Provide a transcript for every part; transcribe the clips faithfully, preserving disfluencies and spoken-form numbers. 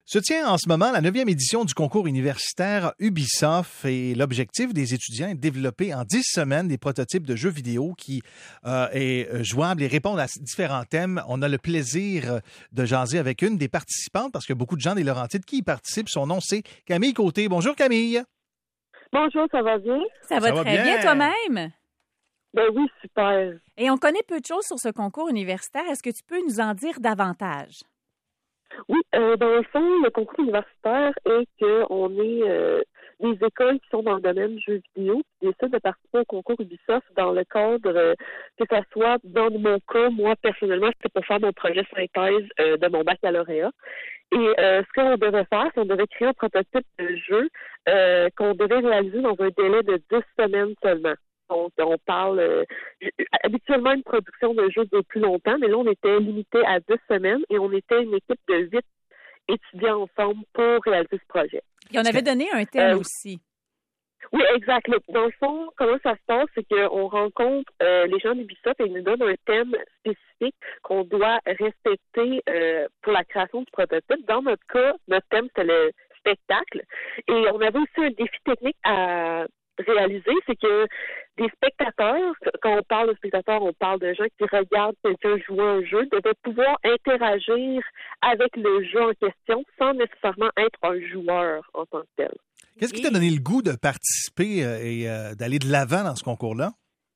Se tient en ce moment la neuvième édition du concours universitaire Ubisoft et l'objectif des étudiants est de développer en dix semaines des prototypes de jeux vidéo qui euh, est jouable et répondent à différents thèmes. On a le plaisir de jaser avec une des participantes parce que beaucoup de gens des Laurentides qui y participent. Son nom, c'est Camille Côté. Bonjour Camille. Bonjour, ça va bien? Ça va Ça va très bien, bien toi-même? Ben oui, super. Et on connaît peu de choses sur ce concours universitaire. Est-ce que tu peux nous en dire davantage? Oui, euh, dans le fond, le concours universitaire est qu'on est euh, des écoles qui sont dans le domaine du jeu vidéo qui décident de participer au concours Ubisoft dans le cadre, euh, que ça soit, dans mon cas, moi, personnellement, c'était pour faire mon projet synthèse euh, de mon baccalauréat. Et euh, ce qu'on devait faire, c'est qu'on devait créer un prototype de jeu euh, qu'on devait réaliser dans un délai de dix semaines seulement. Donc, on parle euh, habituellement une production de jeu de plus longtemps, mais là, on était limité à dix semaines et on était une équipe de huit étudiants ensemble pour réaliser ce projet. Et on avait donné un thème euh, aussi. Oui, exact. Dans le fond, comment ça se passe, c'est qu'on rencontre euh, les gens d'Ubisoft et ils nous donnent un thème spécifique qu'on doit respecter euh, pour la création du prototype. Dans notre cas, notre thème, c'était le spectacle. Et on avait aussi un défi technique à réaliser, c'est que des spectateurs, quand on parle de spectateurs, on parle de gens qui regardent quelqu'un jouer un jeu, devaient pouvoir interagir avec le jeu en question sans nécessairement être un joueur en tant que tel. Qu'est-ce qui t'a donné le goût de participer et euh, d'aller de l'avant dans ce concours-là?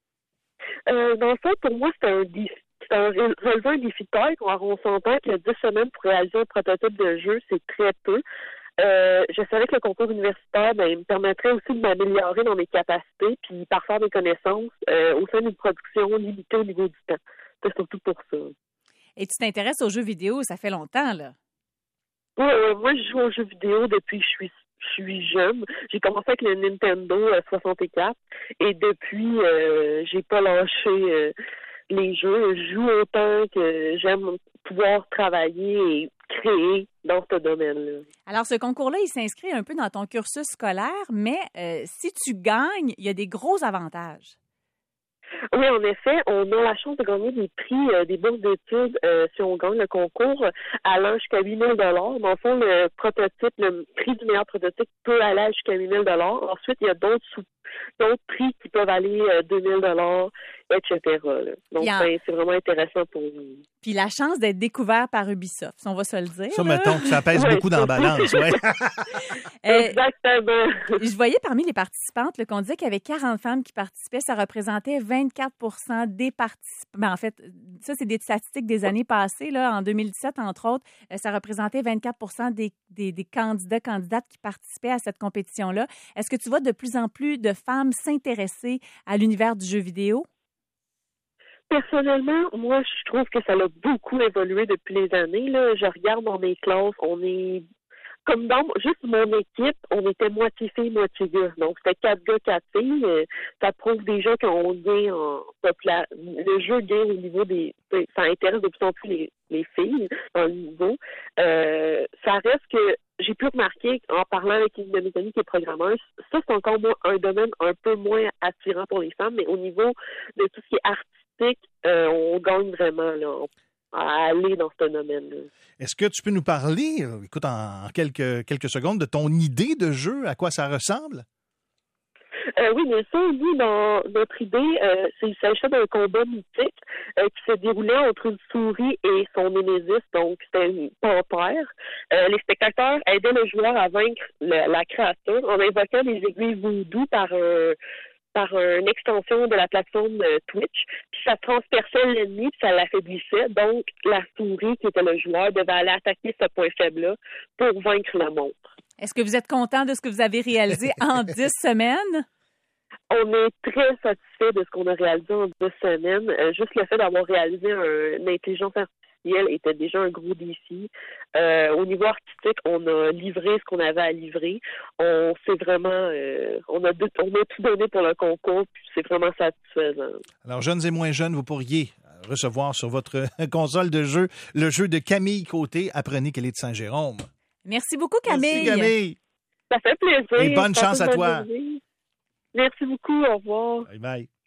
Euh, dans le fond, pour moi, c'était un défi. C'est un relever un défi de taille. On s'entend que dix semaines pour réaliser un prototype de jeu, c'est très peu. Euh, je savais que le concours universitaire, ben, il me permettrait aussi de m'améliorer dans mes capacités puis parfaire mes connaissances euh, au sein d'une production limitée au niveau du temps. C'est surtout pour ça. Et tu t'intéresses aux jeux vidéo, ça fait longtemps, là? Oui, euh, moi, je joue aux jeux vidéo depuis que je suis je suis jeune. J'ai commencé avec le Nintendo soixante-quatre et depuis, euh, j'ai pas lâché euh, les jeux. Je joue autant que j'aime pouvoir travailler et créer dans ce domaine-là. Alors, ce concours-là, il s'inscrit un peu dans ton cursus scolaire, mais euh, si tu gagnes, il y a des gros avantages. Oui, en effet, on a la chance de gagner des prix, euh, des bourses d'études euh, si on gagne le concours, allant jusqu'à huit mille dollars. Dans le fond, le prototype, le prix du meilleur prototype peut aller jusqu'à huit mille dollars. Ensuite, il y a d'autres sous d'autres prix qui peuvent aller euh, deux mille dollars, et cetera. Là. Donc, a... ben, c'est vraiment intéressant pour nous. Puis la chance d'être découvert par Ubisoft, on va se le dire. Ça, mettons que ça pèse ouais, beaucoup dans la balance, oui. Exactement. Je voyais parmi les participantes là, qu'on disait qu'il y avait quarante femmes qui participaient. Ça représentait vingt-quatre pour cent des participants. Ben, en fait, ça, c'est des statistiques des années passées. Là, en deux mille dix-sept, entre autres, ça représentait vingt-quatre pour cent des, des, des candidats, candidates qui participaient à cette compétition-là. Est-ce que tu vois de plus en plus de femmes s'intéresser à l'univers du jeu vidéo? Personnellement, moi, je trouve que ça a beaucoup évolué depuis les années. Là. Je regarde dans mes classes, on est comme dans juste mon équipe, on était moitié filles, moitié gars. Donc, c'était quatre gars, quatre filles. Ça prouve déjà qu'on gagne en popula... Le jeu gagne au niveau des... Ça intéresse de plus en plus les, les filles dans le niveau. Euh, ça reste que j'ai pu remarquer, en parlant avec une de mes amies qui est programmeuse, ça, c'est encore moins un domaine un peu moins attirant pour les femmes, mais au niveau de tout ce qui est artistique, euh, on gagne vraiment, là, à aller dans ce domaine-là. Est-ce que tu peux nous parler, écoute, en quelques, quelques secondes, de ton idée de jeu, à quoi ça ressemble? Euh, oui, bien sûr, nous, dans notre idée, euh, c'est, il s'agissait d'un combat mythique euh, qui se déroulait entre une souris et son némésis, donc c'était une panthère. Euh, les spectateurs aidaient le joueur à vaincre le, la créature en invoquant des aiguilles voodoo par un... par une extension de la plateforme Twitch, puis ça transperçait l'ennemi, puis ça l'affaiblissait. Donc, la souris, qui était le joueur, devait aller attaquer ce point faible-là pour vaincre le monstre. Est-ce que vous êtes content de ce que vous avez réalisé en dix semaines? On est très satisfait de ce qu'on a réalisé en dix semaines. Euh, juste le fait d'avoir réalisé un, une intelligence artificielle était déjà un gros défi. Euh, au niveau artistique, on a livré ce qu'on avait à livrer. On s'est vraiment, euh, on a, on a tout donné pour le concours, puis c'est vraiment satisfaisant. Alors, jeunes et moins jeunes, vous pourriez recevoir sur votre console de jeu le jeu de Camille Côté. Apprenez qu'elle est de Saint-Jérôme. Merci beaucoup, Camille. Merci, Camille. Ça fait plaisir. Et bonne chance à toi. Journée. Merci beaucoup. Au revoir. Bye bye.